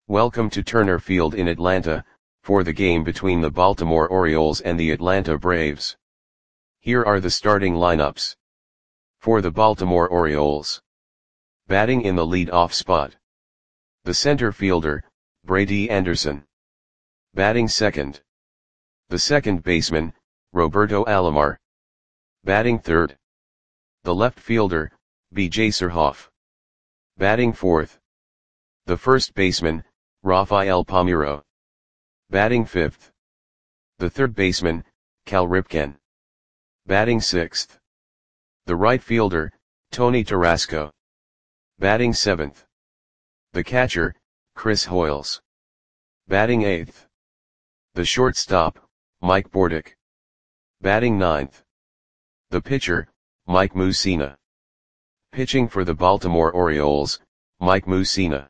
Welcome to Turner Field in Atlanta, for the game between the Baltimore Orioles and the Atlanta Braves. Here are the starting lineups. For the Baltimore Orioles. Batting in the lead-off spot. The center fielder, Brady Anderson. Batting second. The second baseman, Roberto Alomar. Batting third. The left fielder, B.J. Surhoff. Batting fourth. The first baseman, Rafael Palmeiro. Batting fifth. The third baseman, Cal Ripken. Batting sixth. The right fielder, Tony Tarasco. Batting seventh. The catcher, Chris Hoiles. Batting eighth. The shortstop, Mike Bordick. Batting ninth. The pitcher, Mike Mussina. Pitching for the Baltimore Orioles, Mike Mussina.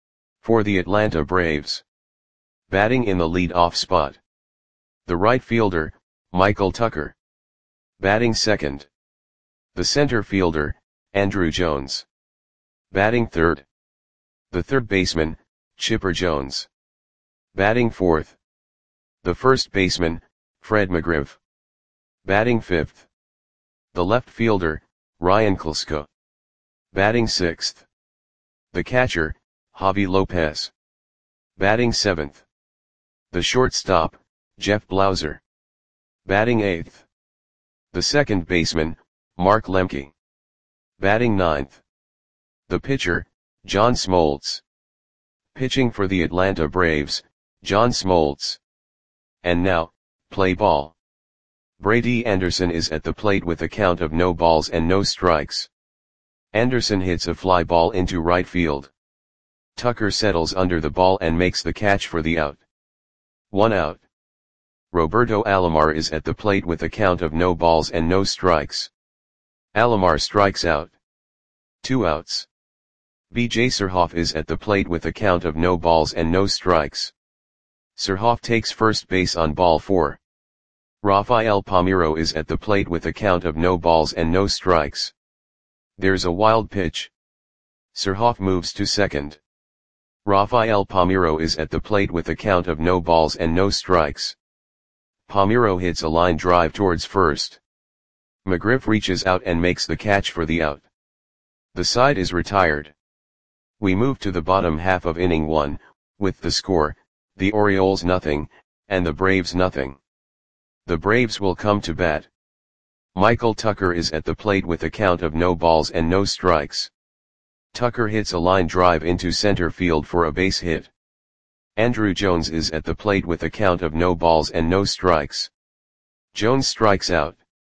For the Atlanta Braves. Batting in the lead-off spot. The right fielder, Michael Tucker. Batting second. The center fielder, Andruw Jones. Batting third. The third baseman, Chipper Jones. Batting fourth. The first baseman, Fred McGriff. Batting fifth. The left fielder, Ryan Klesko. Batting sixth. The catcher, Javi Lopez. Batting seventh. The shortstop, Jeff Blauser. Batting eighth. The second baseman, Mark Lemke. Batting ninth. The pitcher, John Smoltz. Pitching for the Atlanta Braves, John Smoltz. And now, play ball. Brady Anderson is at the plate with a count of no balls and no strikes. Anderson hits a fly ball into right field. Tucker settles under the ball and makes the catch for the out. 1 out. Roberto Alomar is at the plate with a count of no balls and no strikes. Alomar strikes out. 2 outs. B.J. Surhoff is at the plate with a count of no balls and no strikes. Surhoff takes first base on ball 4. Rafael Palmeiro is at the plate with a count of no balls and no strikes. There's a wild pitch. Surhoff moves to second. Rafael Palmeiro is at the plate with a count of no balls and no strikes. Palmeiro hits a line drive towards first. McGriff reaches out and makes the catch for the out. The side is retired. We move to the bottom half of inning 1, with the score, the Orioles nothing, and the Braves nothing. The Braves will come to bat. Michael Tucker is at the plate with a count of no balls and no strikes. Tucker hits a line drive into center field for a base hit. Andruw Jones is at the plate with a count of no balls and no strikes. Jones strikes out.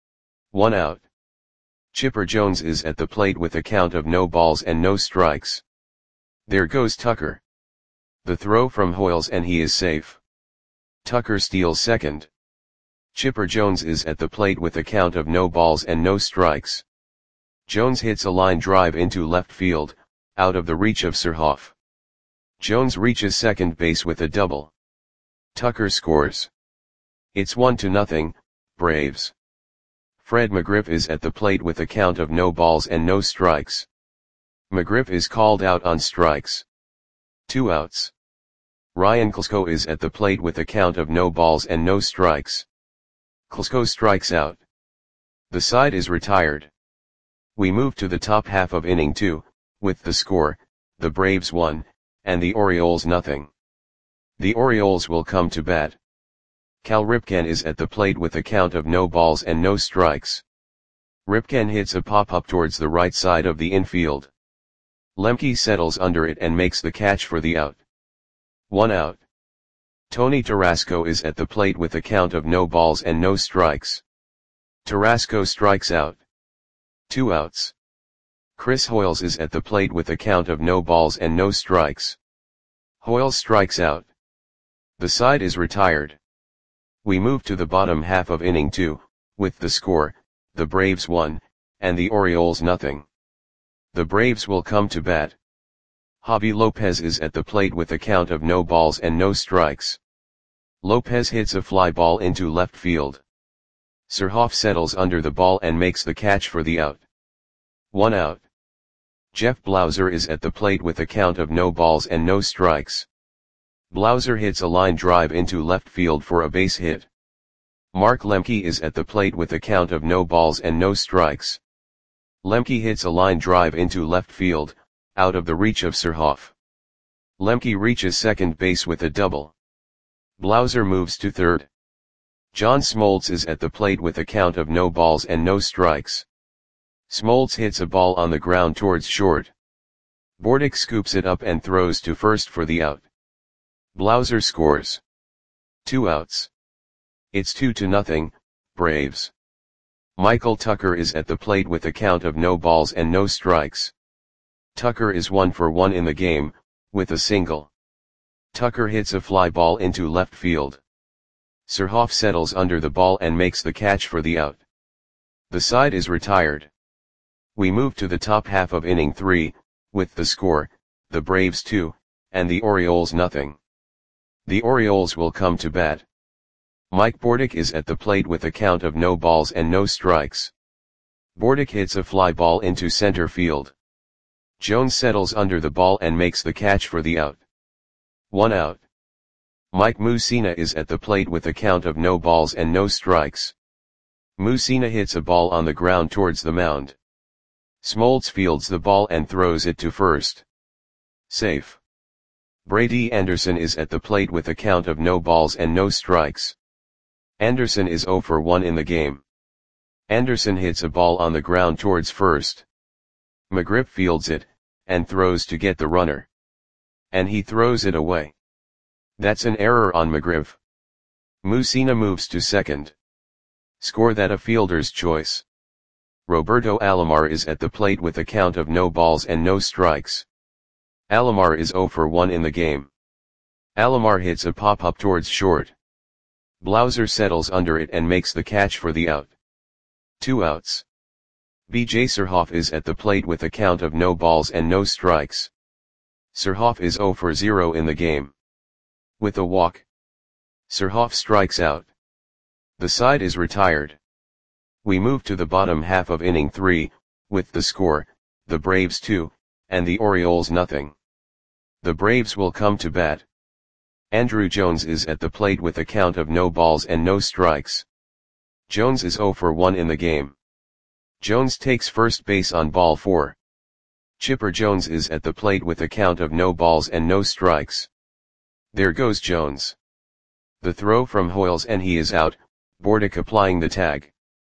1 out. Chipper Jones is at the plate with a count of no balls and no strikes. There goes Tucker. The throw from Hoiles and he is safe. Tucker steals second. Chipper Jones is at the plate with a count of no balls and no strikes. Jones hits a line drive into left field, out of the reach of Surhoff. Jones reaches second base with a double. Tucker scores. It's 1-0, Braves. Fred McGriff is at the plate with a count of no balls and no strikes. McGriff is called out on strikes. 2 outs. Ryan Klesko is at the plate with a count of no balls and no strikes. Klesko strikes out. The side is retired. We move to the top half of inning 2, with the score, the Braves 1, and the Orioles nothing. The Orioles will come to bat. Cal Ripken is at the plate with a count of no balls and no strikes. Ripken hits a pop-up towards the right side of the infield. Lemke settles under it and makes the catch for the out. 1 out. Tony Tarasco is at the plate with a count of no balls and no strikes. Tarasco strikes out. 2 outs. Chris Hoiles is at the plate with a count of no balls and no strikes. Hoiles strikes out. The side is retired. We move to the bottom half of inning 2, with the score, the Braves 1, and the Orioles nothing. The Braves will come to bat. Javi Lopez is at the plate with a count of no balls and no strikes. Lopez hits a fly ball into left field. Surhoff settles under the ball and makes the catch for the out. 1 out. Jeff Blauser is at the plate with a count of no balls and no strikes. Blauser hits a line drive into left field for a base hit. Mark Lemke is at the plate with a count of no balls and no strikes. Lemke hits a line drive into left field, out of the reach of Surhoff. Lemke reaches second base with a double. Blauser moves to third. John Smoltz is at the plate with a count of no balls and no strikes. Smoltz hits a ball on the ground towards short. Bordick scoops it up and throws to first for the out. Blauser scores. 2 outs. It's 2-0, Braves. Michael Tucker is at the plate with a count of no balls and no strikes. Tucker is 1 for 1 in the game, with a single. Tucker hits a fly ball into left field. Surhoff settles under the ball and makes the catch for the out. The side is retired. We move to the top half of inning 3, with the score, the Braves 2, and the Orioles nothing. The Orioles will come to bat. Mike Bordick is at the plate with a count of no balls and no strikes. Bordick hits a fly ball into center field. Jones settles under the ball and makes the catch for the out. 1 out. Mike Mussina is at the plate with a count of no balls and no strikes. Mussina hits a ball on the ground towards the mound. Smoltz fields the ball and throws it to first. Safe. Brady Anderson is at the plate with a count of no balls and no strikes. Anderson is 0 for 1 in the game. Anderson hits a ball on the ground towards first. McGriff fields it, and throws to get the runner. And he throws it away. That's an error on McGriff. Mussina moves to second. Score that a fielder's choice. Roberto Alomar is at the plate with a count of no balls and no strikes. Alomar is 0 for 1 in the game. Alomar hits a pop-up towards short. Blauser settles under it and makes the catch for the out. 2 outs. B.J. Surhoff is at the plate with a count of no balls and no strikes. Surhoff is 0 for 0 in the game. With a walk. Surhoff strikes out. The side is retired. We move to the bottom half of inning 3, with the score, the Braves 2, and the Orioles nothing. The Braves will come to bat. Andruw Jones is at the plate with a count of no balls and no strikes. Jones is 0 for 1 in the game. Jones takes first base on ball 4. Chipper Jones is at the plate with a count of no balls and no strikes. There goes Jones. The throw from Hoyles and he is out, Bordick applying the tag.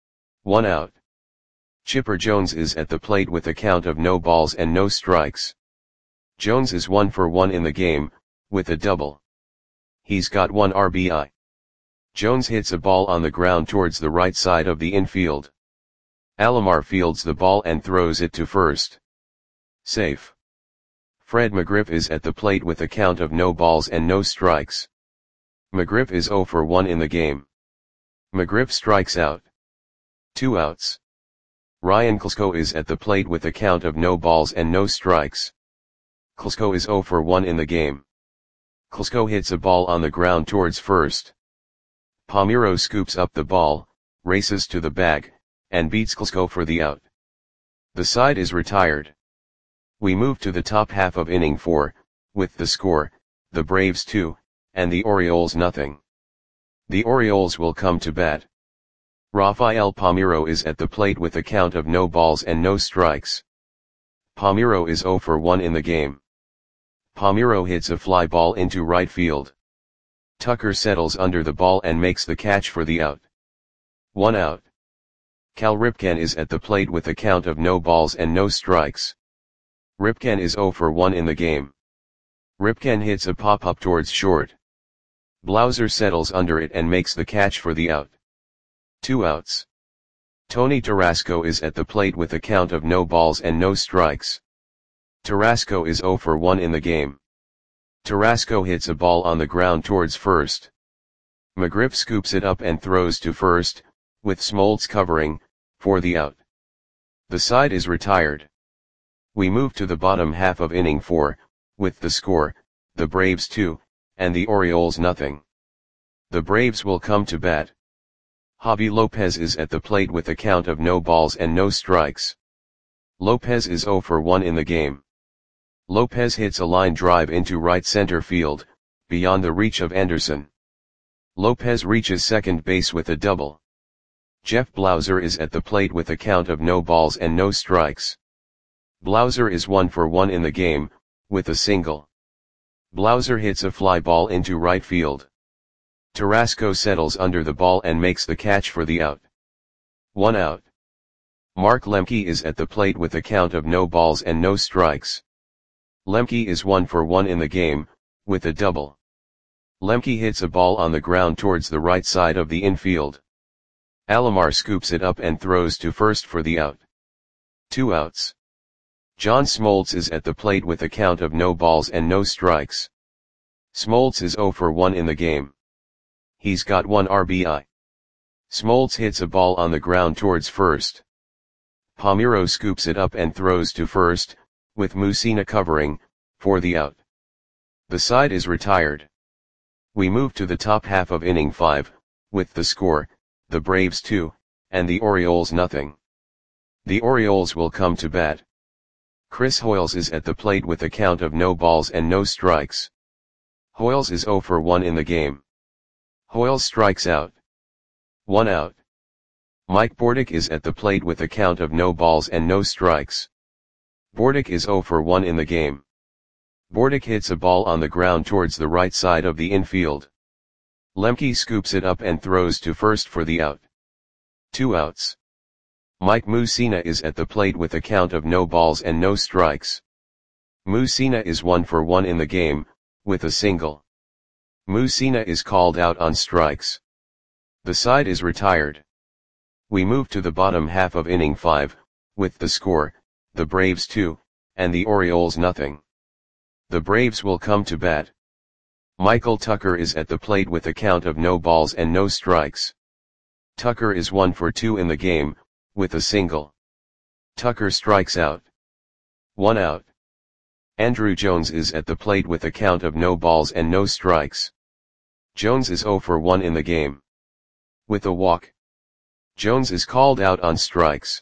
1 out. Chipper Jones is at the plate with a count of no balls and no strikes. Jones is 1 for 1 in the game, with a double. He's got 1 RBI. Jones hits a ball on the ground towards the right side of the infield. Alomar fields the ball and throws it to first. Safe. Fred McGriff is at the plate with a count of no balls and no strikes. McGriff is 0 for 1 in the game. McGriff strikes out. 2 outs. Ryan Klesko is at the plate with a count of no balls and no strikes. Klesko is 0 for 1 in the game. Klesko hits a ball on the ground towards first. Palmeiro scoops up the ball, races to the bag, and beats Klesko for the out. The side is retired. We move to the top half of inning 4, with the score, the Braves 2, and the Orioles nothing. The Orioles will come to bat. Rafael Palmeiro is at the plate with a count of no balls and no strikes. Palmeiro is 0 for 1 in the game. Palmeiro hits a fly ball into right field. Tucker settles under the ball and makes the catch for the out. 1 out. Cal Ripken is at the plate with a count of no balls and no strikes. Ripken is 0 for 1 in the game. Ripken hits a pop-up towards short. Blauser settles under it and makes the catch for the out. 2 outs. Tony Tarasco is at the plate with a count of no balls and no strikes. Tarasco is 0 for 1 in the game. Tarasco hits a ball on the ground towards first. McGriff scoops it up and throws to first, with Smoltz covering, for the out. The side is retired. We move to the bottom half of inning 4, with the score, the Braves 2, and the Orioles nothing. The Braves will come to bat. Javi Lopez is at the plate with a count of no balls and no strikes. Lopez is 0 for 1 in the game. Lopez hits a line drive into right center field, beyond the reach of Anderson. Lopez reaches second base with a double. Jeff Blauser is at the plate with a count of no balls and no strikes. Blauser is 1 for 1 in the game, with a single. Blauser hits a fly ball into right field. Tarasco settles under the ball and makes the catch for the out. 1 out. Mark Lemke is at the plate with a count of no balls and no strikes. Lemke is 1 for 1 in the game, with a double. Lemke hits a ball on the ground towards the right side of the infield. Alomar scoops it up and throws to first for the out. 2 outs. John Smoltz is at the plate with a count of no balls and no strikes. Smoltz is 0 for 1 in the game. He's got 1 RBI. Smoltz hits a ball on the ground towards first. Palmeiro scoops it up and throws to first, with Mussina covering, for the out. The side is retired. We move to the top half of inning 5, with the score, the Braves 2, and the Orioles nothing. The Orioles will come to bat. Chris Hoiles is at the plate with a count of no balls and no strikes. Hoiles is 0 for 1 in the game. Hoiles strikes out. 1 out. Mike Bordick is at the plate with a count of no balls and no strikes. Bordick is 0 for 1 in the game. Bordick hits a ball on the ground towards the right side of the infield. Lemke scoops it up and throws to first for the out. 2 outs. Mike Mussina is at the plate with a count of no balls and no strikes. Mussina is 1 for 1 in the game, with a single. Mussina is called out on strikes. The side is retired. We move to the bottom half of inning 5, with the score, the Braves 2, and the Orioles nothing. The Braves will come to bat. Michael Tucker is at the plate with a count of no balls and no strikes. Tucker is 1 for 2 in the game, with a single. Tucker strikes out. 1 out. Andruw Jones is at the plate with a count of no balls and no strikes. Jones is 0 for 1 in the game. With a walk. Jones is called out on strikes.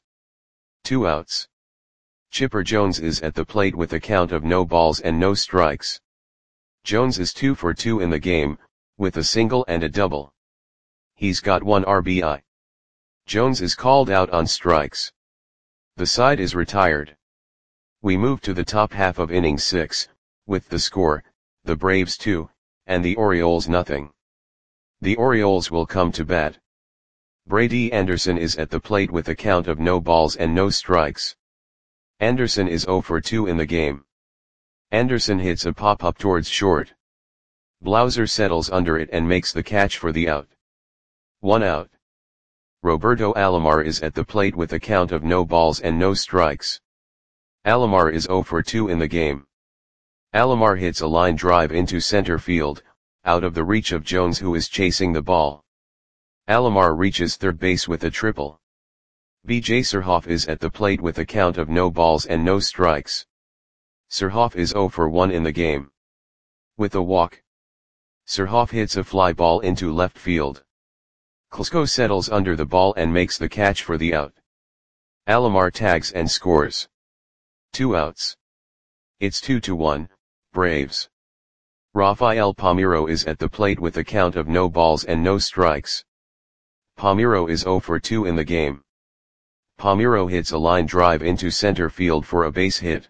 2 outs. Chipper Jones is at the plate with a count of no balls and no strikes. Jones is 2 for 2 in the game, with a single and a double. He's got 1 RBI. Jones is called out on strikes. The side is retired. We move to the top half of inning 6, with the score, the Braves 2, and the Orioles nothing. The Orioles will come to bat. Brady Anderson is at the plate with a count of no balls and no strikes. Anderson is 0 for 2 in the game. Anderson hits a pop-up towards short. Blauser settles under it and makes the catch for the out. 1 out. Roberto Alomar is at the plate with a count of no balls and no strikes. Alomar is 0 for 2 in the game. Alomar hits a line drive into center field, out of the reach of Jones who is chasing the ball. Alomar reaches third base with a triple. B.J. Surhoff is at the plate with a count of no balls and no strikes. Surhoff is 0 for 1 in the game. With a walk. Surhoff hits a fly ball into left field. Klesko settles under the ball and makes the catch for the out. Alomar tags and scores. 2 outs. It's 2-1, Braves. Rafael Palmeiro is at the plate with a count of no balls and no strikes. Palmeiro is 0 for 2 in the game. Palmeiro hits a line drive into center field for a base hit.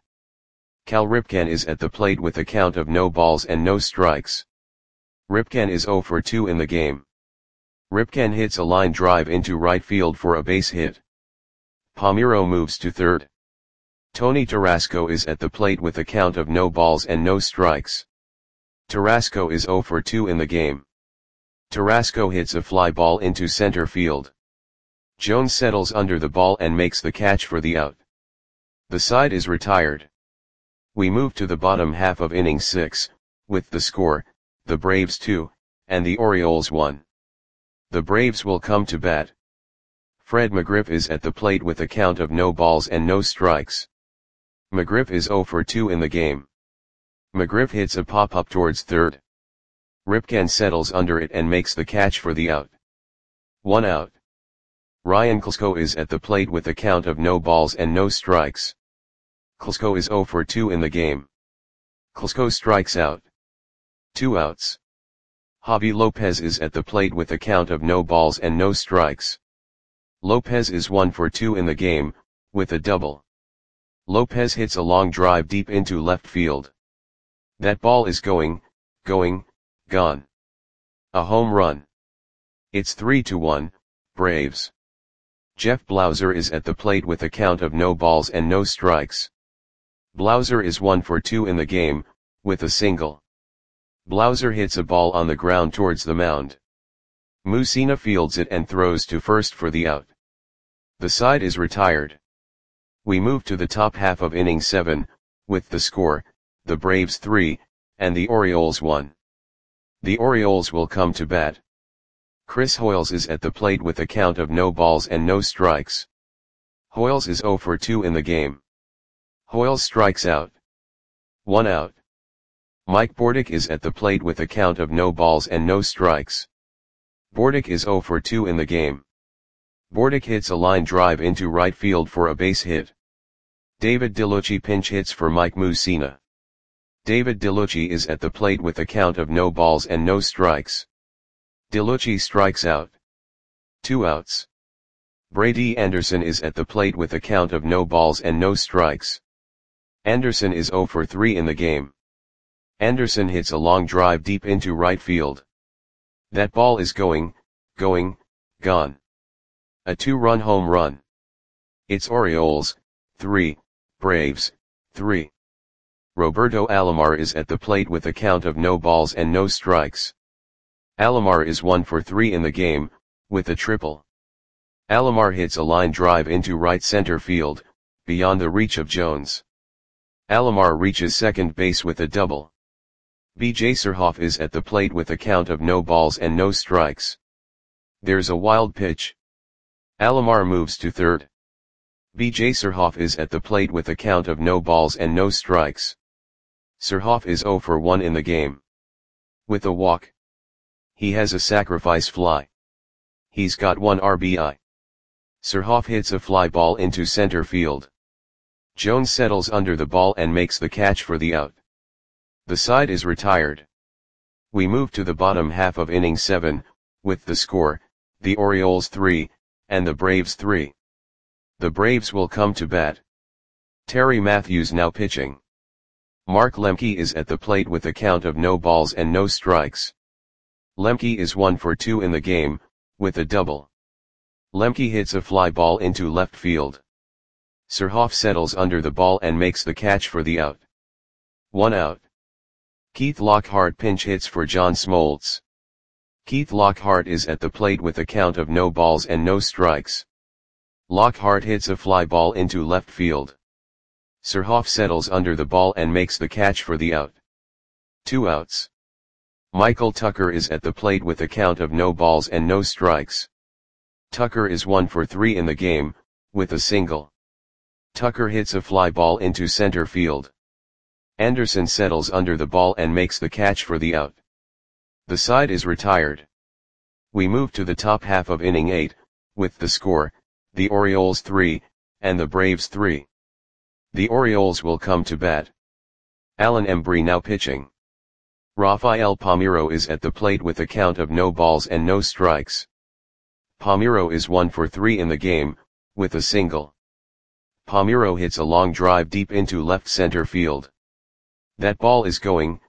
Cal Ripken is at the plate with a count of no balls and no strikes. Ripken is 0 for 2 in the game. Ripken hits a line drive into right field for a base hit. Palmeiro moves to third. Tony Tarasco is at the plate with a count of no balls and no strikes. Tarasco is 0 for 2 in the game. Tarasco hits a fly ball into center field. Jones settles under the ball and makes the catch for the out. The side is retired. We move to the bottom half of inning 6, with the score, the Braves 2, and the Orioles 1. The Braves will come to bat. Fred McGriff is at the plate with a count of no balls and no strikes. McGriff is 0 for 2 in the game. McGriff hits a pop-up towards third. Ripken settles under it and makes the catch for the out. 1 out. Ryan Klesko is at the plate with a count of no balls and no strikes. Klesko is 0 for 2 in the game. Klesko strikes out. 2 outs. Javi Lopez is at the plate with a count of no balls and no strikes. Lopez is 1 for 2 in the game, with a double. Lopez hits a long drive deep into left field. That ball is going, gone. A home run. It's 3-1, Braves. Jeff Blauser is at the plate with a count of no balls and no strikes. Blauser is 1 for 2 in the game, with a single. Blauser hits a ball on the ground towards the mound. Mussina fields it and throws to first for the out. The side is retired. We move to the top half of inning 7, with the score, the Braves 3, and the Orioles 1. The Orioles will come to bat. Chris Hoiles is at the plate with a count of no balls and no strikes. Hoiles is 0 for 2 in the game. Hoiles strikes out. 1 out. Mike Bordick is at the plate with a count of no balls and no strikes. Bordick is 0 for 2 in the game. Bordick hits a line drive into right field for a base hit. David DeLucci pinch hits for Mike Mussina. David DeLucci is at the plate with a count of no balls and no strikes. DeLucci strikes out. 2 outs. Brady Anderson is at the plate with a count of no balls and no strikes. Anderson is 0 for 3 in the game. Anderson hits a long drive deep into right field. That ball is going, gone. A 2-run home run. It's Orioles, 3, Braves, 3. Roberto Alomar is at the plate with a count of no balls and no strikes. Alomar is 1 for 3 in the game, with a triple. Alomar hits a line drive into right center field, beyond the reach of Jones. Alomar reaches second base with a double. B.J. Surhoff is at the plate with a count of no balls and no strikes. There's a wild pitch. Alomar moves to third. B.J. Surhoff is at the plate with a count of no balls and no strikes. Surhoff is 0 for 1 in the game. With a walk. He has a sacrifice fly. He's got 1 RBI. Surhoff hits a fly ball into center field. Jones settles under the ball and makes the catch for the out. The side is retired. We move to the bottom half of inning 7, with the score, the Orioles 3, and the Braves 3. The Braves will come to bat. Terry Matthews now pitching. Mark Lemke is at the plate with a count of no balls and no strikes. Lemke is 1 for 2 in the game, with a double. Lemke hits a fly ball into left field. Surhoff settles under the ball and makes the catch for the out. 1 out. Keith Lockhart pinch hits for John Smoltz. Keith Lockhart is at the plate with a count of no balls and no strikes. Lockhart hits a fly ball into left field. Surhoff settles under the ball and makes the catch for the out. 2 outs. Michael Tucker is at the plate with a count of no balls and no strikes. Tucker is 1 for 3 in the game, with a single. Tucker hits a fly ball into center field. Anderson settles under the ball and makes the catch for the out. The side is retired. We move to the top half of inning 8, with the score, the Orioles 3, and the Braves 3. The Orioles will come to bat. Alan Embry now pitching. Rafael Palmeiro is at the plate with a count of no balls and no strikes. Palmeiro is 1 for 3 in the game, with a single. Palmeiro hits a long drive deep into left center field. That ball is going,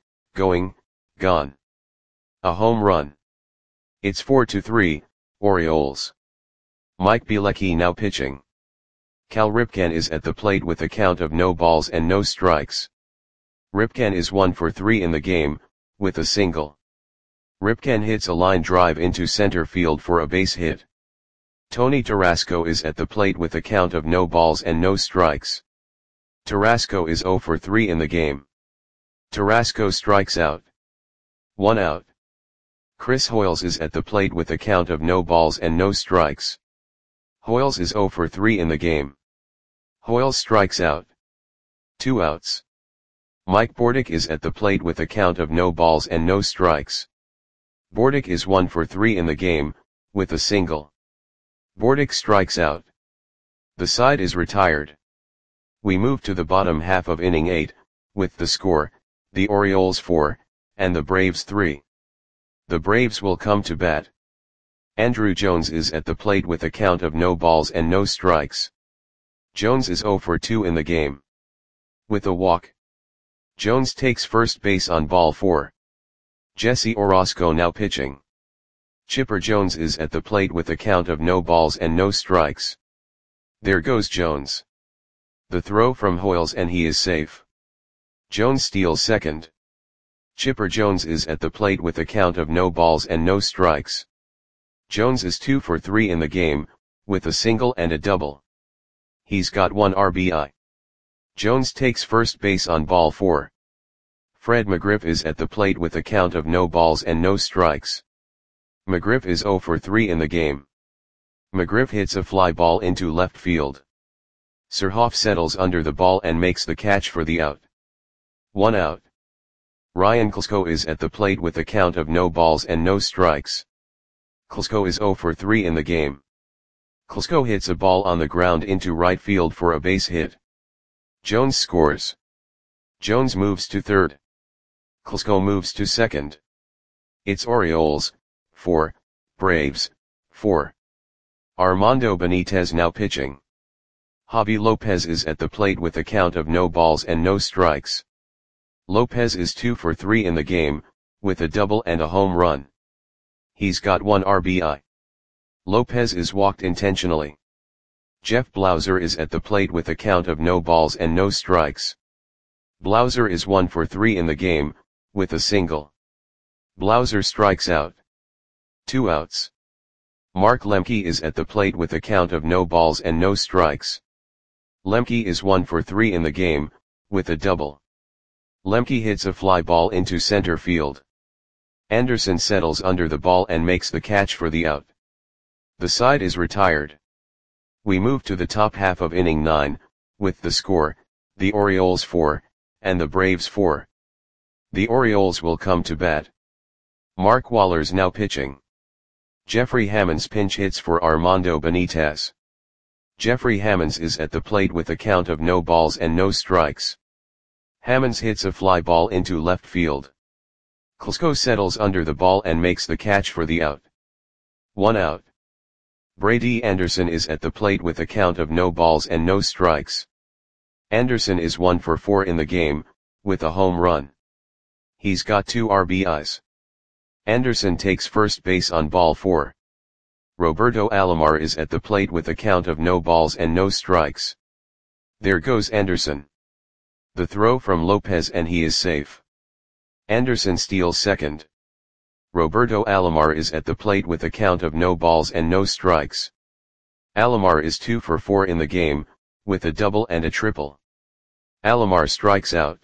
gone. A home run. It's 4-3, Orioles. Mike Bielecki now pitching. Cal Ripken is at the plate with a count of no balls and no strikes. Ripken is 1 for 3 in the game, with a single. Ripken hits a line drive into center field for a base hit. Tony Tarasco is at the plate with a count of no balls and no strikes. Tarasco is 0 for 3 in the game. Tarasco strikes out. 1 out. Chris Hoiles is at the plate with a count of no balls and no strikes. Hoiles is 0 for 3 in the game. Hoiles strikes out. 2 outs. Mike Bordick is at the plate with a count of no balls and no strikes. Bordick is 1 for 3 in the game, with a single. Bordick strikes out. The side is retired. We move to the bottom half of inning 8, with the score, the Orioles 4, and the Braves 3. The Braves will come to bat. Andruw Jones is at the plate with a count of no balls and no strikes. Jones is 0 for 2 in the game. With a walk. Jones takes first base on ball 4. Jesse Orosco now pitching. Chipper Jones is at the plate with a count of no balls and no strikes. There goes Jones. The throw from Hoyles and he is safe. Jones steals second. Chipper Jones is at the plate with a count of no balls and no strikes. Jones is 2 for 3 in the game, with a single and a double. He's got 1 RBI. Jones takes first base on ball 4. Fred McGriff is at the plate with a count of no balls and no strikes. McGriff is 0 for 3 in the game. McGriff hits a fly ball into left field. Surhoff settles under the ball and makes the catch for the out. 1 out. Ryan Klesko is at the plate with a count of no balls and no strikes. Klesko is 0 for 3 in the game. Klesko hits a ball on the ground into right field for a base hit. Jones scores. Jones moves to third. Klesko moves to second. It's Orioles, 4, Braves, 4. Armando Benitez now pitching. Javi Lopez is at the plate with a count of no balls and no strikes. Lopez is 2 for 3 in the game, with a double and a home run. He's got 1 RBI. Lopez is walked intentionally. Jeff Blauser is at the plate with a count of no balls and no strikes. Blauser is 1 for 3 in the game, with a single. Blauser strikes out. 2 outs. Mark Lemke is at the plate with a count of no balls and no strikes. Lemke is 1 for 3 in the game, with a double. Lemke hits a fly ball into center field. Anderson settles under the ball and makes the catch for the out. The side is retired. We move to the top half of inning 9, with the score, the Orioles 4, and the Braves 4. The Orioles will come to bat. Mark Waller's now pitching. Jeffrey Hammonds pinch hits for Armando Benitez. Jeffrey Hammonds is at the plate with a count of no balls and no strikes. Hammonds hits a fly ball into left field. Klesko settles under the ball and makes the catch for the out. 1 out. Brady Anderson is at the plate with a count of no balls and no strikes. Anderson is 1 for 4 in the game, with a home run. He's got 2 RBIs. Anderson takes first base on ball 4. Roberto Alomar is at the plate with a count of no balls and no strikes. There goes Anderson. The throw from Lopez and he is safe. Anderson steals second. Roberto Alomar is at the plate with a count of no balls and no strikes. Alomar is 2 for 4 in the game, with a double and a triple. Alomar strikes out.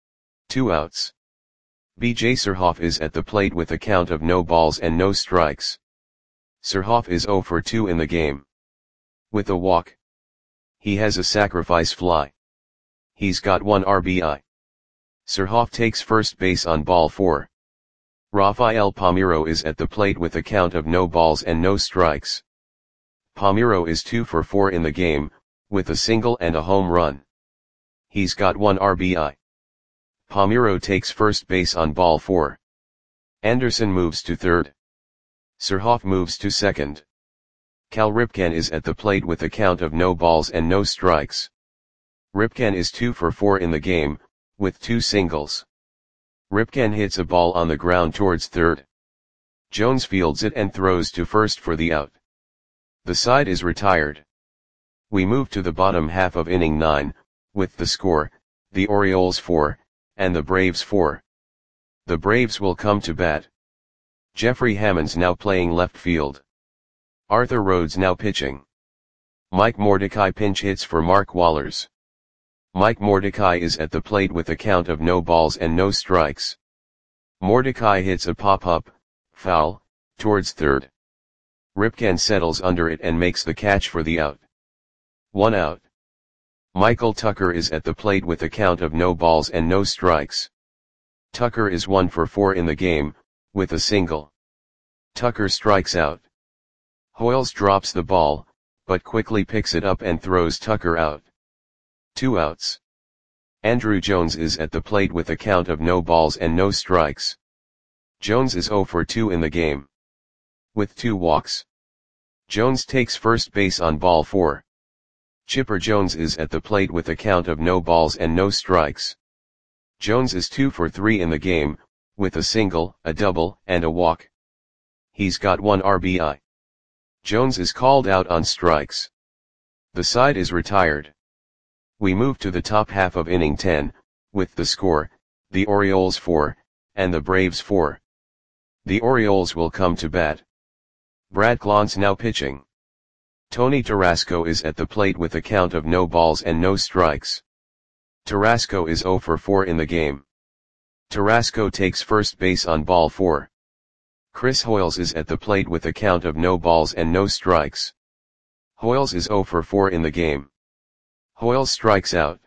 2 outs. B.J. Surhoff is at the plate with a count of no balls and no strikes. Surhoff is 0 for 2 in the game. With a walk. He has a sacrifice fly. He's got 1 RBI. Surhoff takes first base on ball 4. Rafael Palmeiro is at the plate with a count of no balls and no strikes. Palmeiro is 2 for 4 in the game, with a single and a home run. He's got 1 RBI. Palmeiro takes first base on ball 4. Anderson moves to third. Surhoff moves to second. Cal Ripken is at the plate with a count of no balls and no strikes. Ripken is 2 for 4 in the game, with 2 singles. Ripken hits a ball on the ground towards third. Jones fields it and throws to first for the out. The side is retired. We move to the bottom half of inning 9, with the score, the Orioles 4, and the Braves 4. The Braves will come to bat. Jeffrey Hammonds now playing left field. Arthur Rhodes now pitching. Mike Mordecai pinch hits for Mark Wohlers. Mike Mordecai is at the plate with a count of no balls and no strikes. Mordecai hits a pop-up, foul, towards third. Ripken settles under it and makes the catch for the out. 1 out. Michael Tucker is at the plate with a count of no balls and no strikes. Tucker is 1 for 4 in the game, with a single. Tucker strikes out. Hoyles drops the ball, but quickly picks it up and throws Tucker out. 2 outs. Andruw Jones is at the plate with a count of no balls and no strikes. Jones is 0 for 2 in the game. With 2 walks. Jones takes first base on ball 4. Chipper Jones is at the plate with a count of no balls and no strikes. Jones is 2 for 3 in the game, with a single, a double, and a walk. He's got 1 RBI. Jones is called out on strikes. The side is retired. We move to the top half of inning 10, with the score, the Orioles 4, and the Braves 4. The Orioles will come to bat. Brad Clontz now pitching. Tony Tarasco is at the plate with a count of no balls and no strikes. Tarasco is 0 for 4 in the game. Tarasco takes first base on ball 4. Chris Hoiles is at the plate with a count of no balls and no strikes. Hoiles is 0 for 4 in the game. Hoiles strikes out.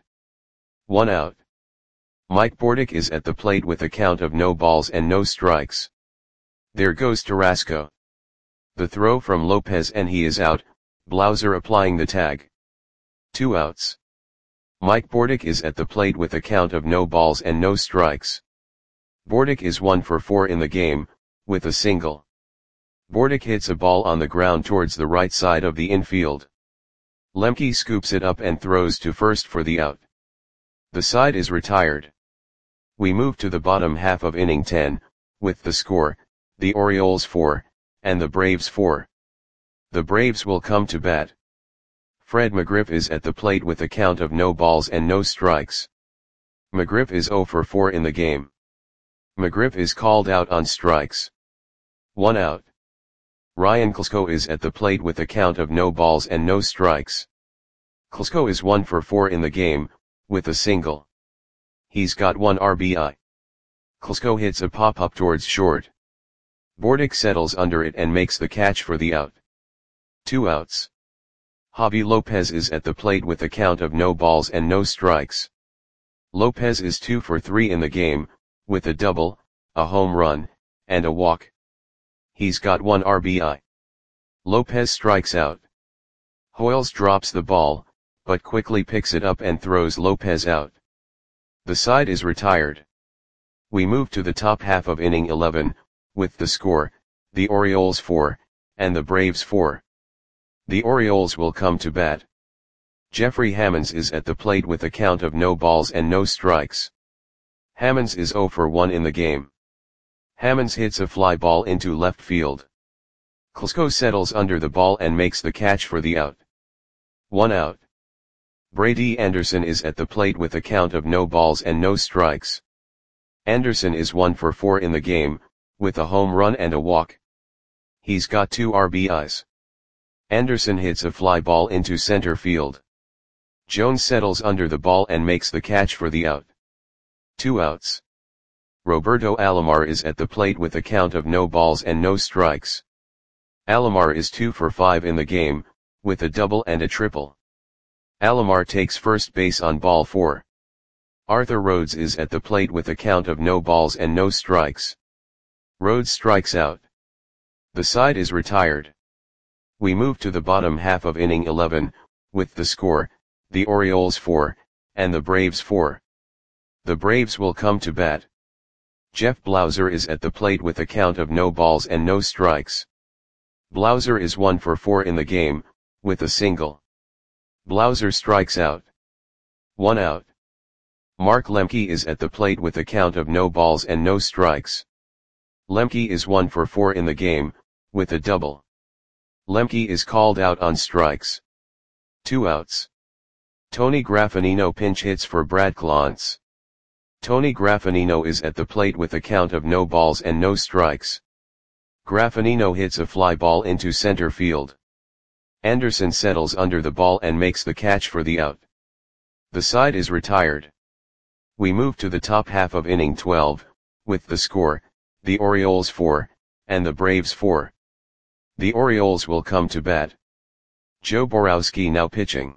1 out. Mike Bordick is at the plate with a count of no balls and no strikes. There goes Tarasco. The throw from Lopez and he is out, Blauser applying the tag. 2 outs. Mike Bordick is at the plate with a count of no balls and no strikes. Bordick is 1 for 4 in the game, with a single. Bordick hits a ball on the ground towards the right side of the infield. Lemke scoops it up and throws to first for the out. The side is retired. We move to the bottom half of inning 10, with the score, the Orioles 4, and the Braves 4. The Braves will come to bat. Fred McGriff is at the plate with a count of no balls and no strikes. McGriff is 0 for 4 in the game. McGriff is called out on strikes. 1 out. Ryan Klesko is at the plate with a count of no balls and no strikes. Klesko is 1 for 4 in the game, with a single. He's got 1 RBI. Klesko hits a pop-up towards short. Bordick settles under it and makes the catch for the out. 2 outs. Javi Lopez is at the plate with a count of no balls and no strikes. Lopez is 2 for 3 in the game, with a double, a home run, and a walk. He's got 1 RBI. Lopez strikes out. Hoiles drops the ball, but quickly picks it up and throws Lopez out. The side is retired. We move to the top half of inning 11, with the score, the Orioles 4, and the Braves 4. The Orioles will come to bat. Jeffrey Hammonds is at the plate with a count of no balls and no strikes. Hammonds is 0 for 1 in the game. Hammonds hits a fly ball into left field. Klesko settles under the ball and makes the catch for the out. 1 out. Brady Anderson is at the plate with a count of no balls and no strikes. Anderson is 1 for 4 in the game, with a home run and a walk. He's got 2 RBIs. Anderson hits a fly ball into center field. Jones settles under the ball and makes the catch for the out. 2 outs. Roberto Alomar is at the plate with a count of no balls and no strikes. Alomar is 2 for 5 in the game, with a double and a triple. Alomar takes first base on ball 4. Arthur Rhodes is at the plate with a count of no balls and no strikes. Rhodes strikes out. The side is retired. We move to the bottom half of inning 11, with the score, the Orioles 4, and the Braves 4. The Braves will come to bat. Jeff Blauser is at the plate with a count of no balls and no strikes. Blauser is 1 for 4 in the game, with a single. Blauser strikes out. 1 out. Mark Lemke is at the plate with a count of no balls and no strikes. Lemke is 1 for 4 in the game, with a double. Lemke is called out on strikes. 2 outs. Tony Graffanino pinch hits for Brad Clontz. Tony Graffanino is at the plate with a count of no balls and no strikes. Graffanino hits a fly ball into center field. Anderson settles under the ball and makes the catch for the out. The side is retired. We move to the top half of inning 12, with the score, the Orioles 4, and the Braves 4. The Orioles will come to bat. Joe Borowski now pitching.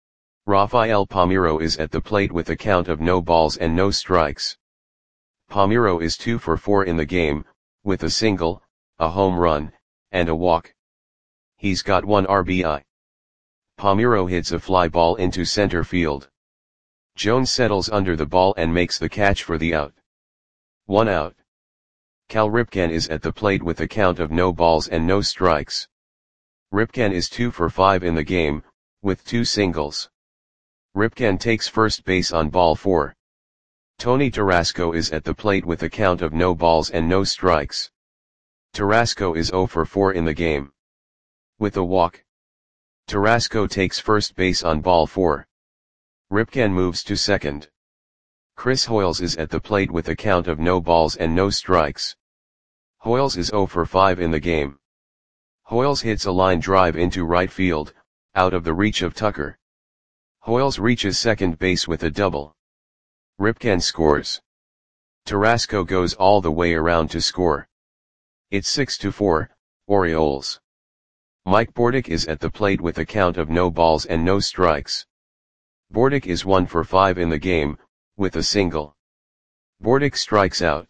Rafael Palmeiro is at the plate with a count of no balls and no strikes. Palmeiro is 2 for 4 in the game, with a single, a home run, and a walk. He's got 1 RBI. Palmeiro hits a fly ball into center field. Jones settles under the ball and makes the catch for the out. 1 out. Cal Ripken is at the plate with a count of no balls and no strikes. Ripken is 2 for 5 in the game, with 2 singles. Ripken takes first base on ball 4. Tony Tarasco is at the plate with a count of no balls and no strikes. Tarasco is 0 for 4 in the game. With a walk. Tarasco takes first base on ball 4. Ripken moves to second. Chris Hoiles is at the plate with a count of no balls and no strikes. Hoiles is 0 for 5 in the game. Hoiles hits a line drive into right field, out of the reach of Tucker. Hoiles reaches second base with a double. Ripken scores. Tarasco goes all the way around to score. It's 6-4, Orioles. Mike Bordick is at the plate with a count of no balls and no strikes. Bordick is 1 for 5 in the game, with a single. Bordick strikes out.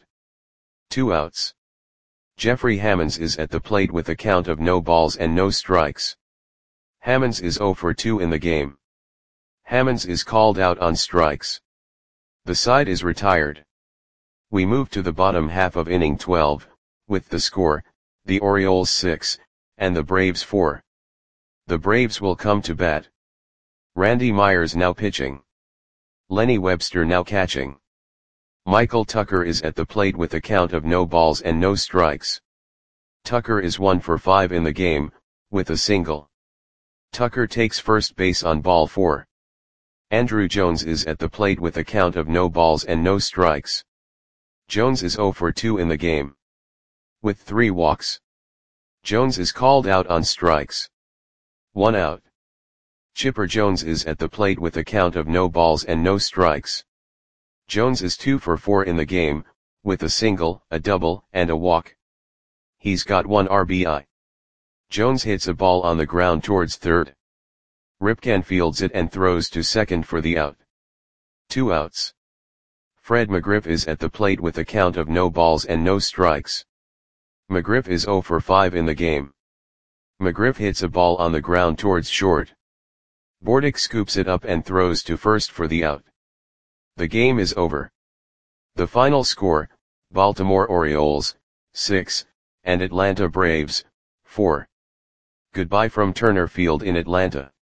2 outs. Jeffrey Hammonds is at the plate with a count of no balls and no strikes. Hammonds is 0 for 2 in the game. Hammonds is called out on strikes. The side is retired. We move to the bottom half of inning 12, with the score, the Orioles 6, and the Braves 4. The Braves will come to bat. Randy Myers now pitching. Lenny Webster now catching. Michael Tucker is at the plate with a count of no balls and no strikes. Tucker is 1 for 5 in the game, with a single. Tucker takes first base on ball 4. Andrew Jones is at the plate with a count of no balls and no strikes. Jones is 0 for 2 in the game. With 3 walks. Jones is called out on strikes. 1 out. Chipper Jones is at the plate with a count of no balls and no strikes. Jones is 2 for 4 in the game, with a single, a double, and a walk. He's got 1 RBI. Jones hits a ball on the ground towards third. Ripken fields it and throws to second for the out. 2 outs. Fred McGriff is at the plate with a count of no balls and no strikes. McGriff is 0 for 5 in the game. McGriff hits a ball on the ground towards short. Bordick scoops it up and throws to first for the out. The game is over. The final score, Baltimore Orioles, 6, and Atlanta Braves, 4. Goodbye from Turner Field in Atlanta.